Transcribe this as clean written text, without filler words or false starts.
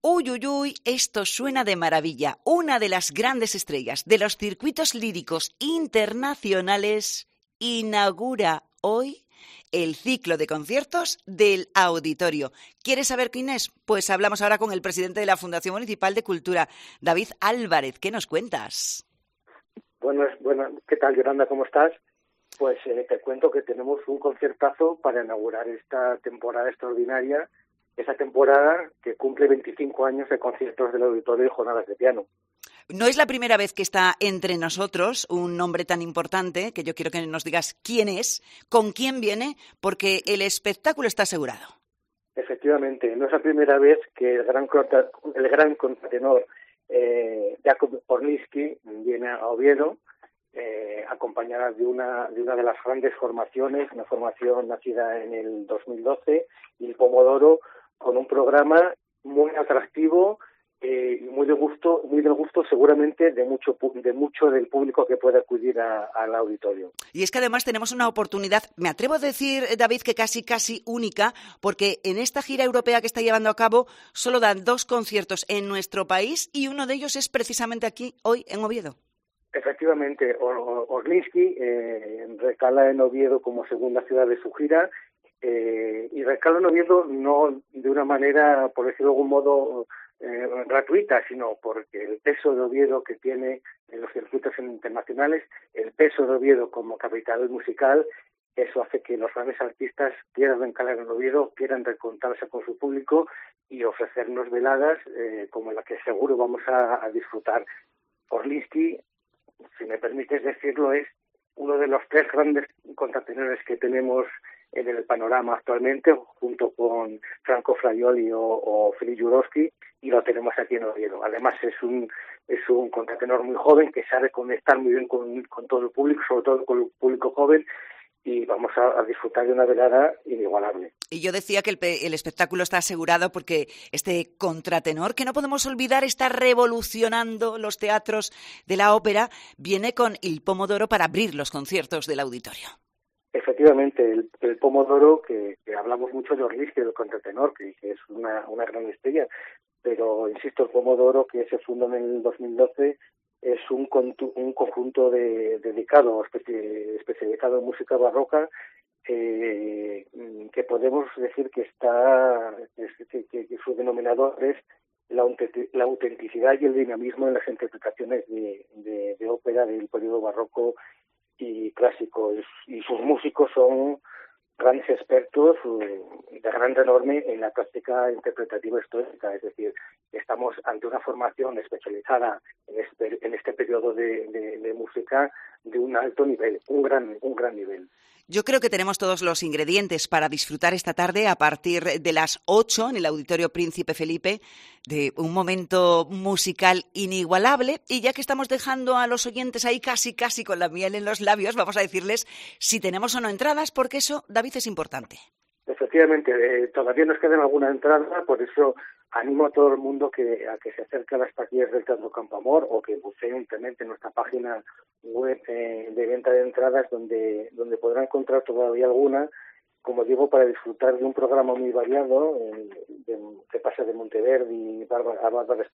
Uy, uy, uy, esto suena de maravilla. Una de las grandes estrellas de los circuitos líricos internacionales inaugura hoy el ciclo de conciertos del Auditorio. ¿Quieres saber quién es? Pues hablamos ahora con el presidente de la Fundación Municipal de Cultura, David Álvarez. ¿Qué nos cuentas? Bueno, ¿qué tal, Yolanda? ¿Cómo estás? Pues te cuento que tenemos un conciertazo para inaugurar esta temporada extraordinaria, esa temporada que cumple 25 años de conciertos del Auditorio y jornadas de piano. No es la primera vez que está entre nosotros un nombre tan importante, que yo quiero que nos digas quién es, con quién viene, porque el espectáculo está asegurado. Efectivamente, no es la primera vez que el gran contratenor Jakub Orliński viene a Oviedo, acompañada de una de las grandes formaciones, una formación nacida en el 2012, Il Pomodoro, con un programa muy atractivo y muy del gusto seguramente de mucho del público que puede acudir al auditorio. Y es que además tenemos una oportunidad, me atrevo a decir, David, que casi única, porque en esta gira europea que está llevando a cabo solo dan 2 conciertos en nuestro país y uno de ellos es precisamente aquí, hoy, en Oviedo. Efectivamente, Orliński recala en Oviedo como segunda ciudad de su gira y recala en Oviedo no de una manera, por decirlo de algún modo, gratuita, sino porque el peso de Oviedo que tiene en los circuitos internacionales, el peso de Oviedo como capital musical, eso hace que los grandes artistas quieran recalar en Oviedo, quieran reencontrarse con su público y ofrecernos veladas como la que seguro vamos a disfrutar. Orliński, si me permites decirlo, es uno de los 3 grandes contratenores que tenemos en el panorama actualmente, junto con Franco Fraioli o Filip Jurowski, y lo tenemos aquí en Oviedo. Además es un contratenor muy joven que sabe conectar muy bien con todo el público, sobre todo con el público joven, y vamos a disfrutar de una velada inigualable. Y yo decía que el espectáculo está asegurado porque este contratenor, que no podemos olvidar, está revolucionando los teatros de la ópera, viene con Il Pomodoro para abrir los conciertos del auditorio. Efectivamente, el Pomodoro, que hablamos mucho de Orliński, del contratenor, que es una gran estrella, pero insisto, el Pomodoro, que se fundó en el 2012, es un conjunto dedicado, especializado en música barroca, que podemos decir que su denominador es la autenticidad y el dinamismo en las interpretaciones de ópera del periodo barroco y clásico, y sus músicos son grandes expertos de gran renombre en la práctica interpretativa histórica, es decir, estamos ante una formación especializada en este periodo de música de un alto nivel, un gran nivel. Yo creo que tenemos todos los ingredientes para disfrutar esta tarde a partir de las 8 en el Auditorio Príncipe Felipe de un momento musical inigualable. Y ya que estamos dejando a los oyentes ahí casi con la miel en los labios, vamos a decirles si tenemos o no entradas, porque eso, David, es importante. Efectivamente, todavía nos quedan alguna entrada, por eso animo a todo el mundo a que se acerque a las taquillas del Teatro Campo Amor o que buceen únicamente en nuestra página web de venta de entradas donde podrán encontrar todavía alguna, como digo, para disfrutar de un programa muy variado que pasa de Monteverdi a Bárbara